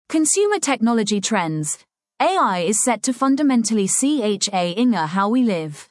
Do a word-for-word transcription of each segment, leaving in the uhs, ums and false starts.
Consumer technology trends. A I is set to fundamentally change how we live.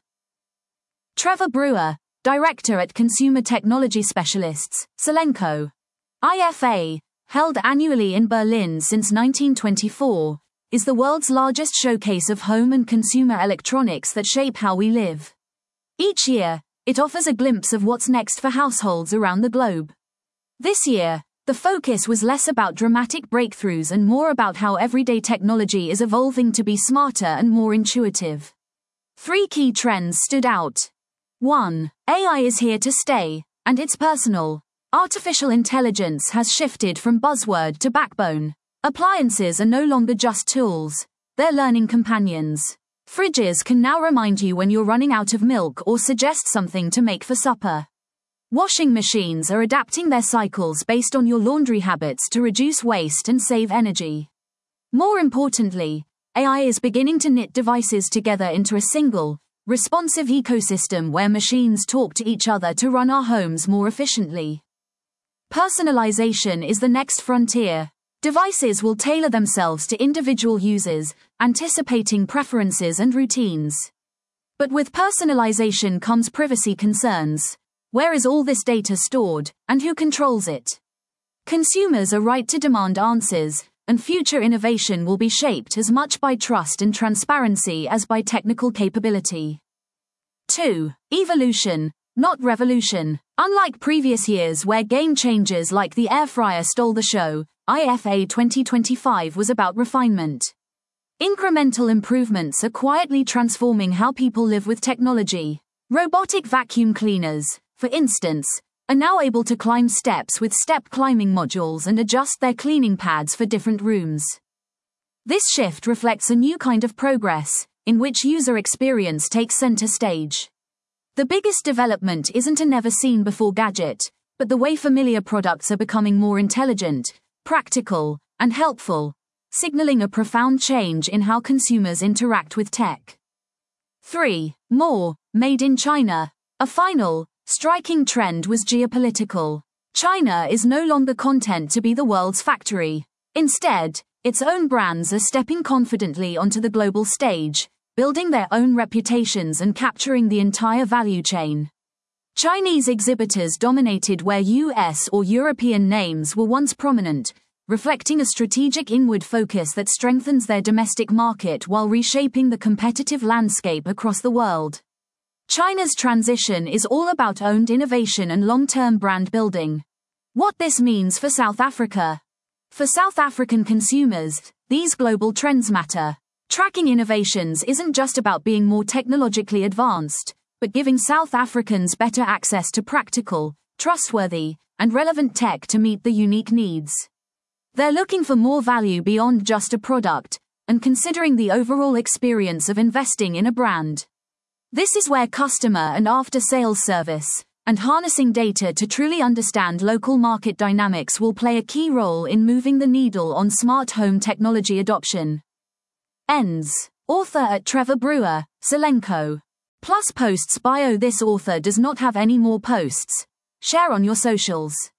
Trevor Brewer, Director at Consumer Technology Specialists, Solenco. I F A, held annually in Berlin since nineteen twenty-four, is the world's largest showcase of home and consumer electronics that shape how we live. Each year, it offers a glimpse of what's next for households around the globe. This year, the focus was less about dramatic breakthroughs and more about how everyday technology is evolving to be smarter and more intuitive. Three key trends stood out. one. A I is here to stay, and it's personal. Artificial intelligence has shifted from buzzword to backbone. Appliances are no longer just tools, they're learning companions. Fridges can now remind you when you're running out of milk or suggest something to make for supper. Washing machines are adapting their cycles based on your laundry habits to reduce waste and save energy. More importantly, A I is beginning to knit devices together into a single, responsive ecosystem where machines talk to each other to run our homes more efficiently. Personalization is the next frontier. Devices will tailor themselves to individual users, anticipating preferences and routines. But with personalization comes privacy concerns. Where is all this data stored, and who controls it? Consumers are right to demand answers, and future innovation will be shaped as much by trust and transparency as by technical capability. two. Evolution, not revolution. Unlike previous years where game changers like the air fryer stole the show, I F A twenty twenty-five was about refinement. Incremental improvements are quietly transforming how people live with technology. Robotic vacuum cleaners, for instance, are now able to climb steps with step climbing modules and adjust their cleaning pads for different rooms. This shift reflects a new kind of progress, in which user experience takes center stage. The biggest development isn't a never-seen-before gadget, but the way familiar products are becoming more intelligent, practical, and helpful, signaling a profound change in how consumers interact with tech. three. More, made in China. A final, striking trend was geopolitical. China is no longer content to be the world's factory. Instead, its own brands are stepping confidently onto the global stage, building their own reputations and capturing the entire value chain. Chinese exhibitors dominated where U S or European names were once prominent, reflecting a strategic inward focus that strengthens their domestic market while reshaping the competitive landscape across the world. China's transition is all about owned innovation and long-term brand building. What this means for South Africa. For South African consumers, these global trends matter. Tracking innovations isn't just about being more technologically advanced, but giving South Africans better access to practical, trustworthy, and relevant tech to meet the unique needs. They're looking for more value beyond just a product, and considering the overall experience of investing in a brand. This is where customer and after-sales service, and harnessing data to truly understand local market dynamics will play a key role in moving the needle on smart home technology adoption. Ends. Author at Trevor Brewer, Solenco. Plus posts bio. This author does not have any more posts. Share on your socials.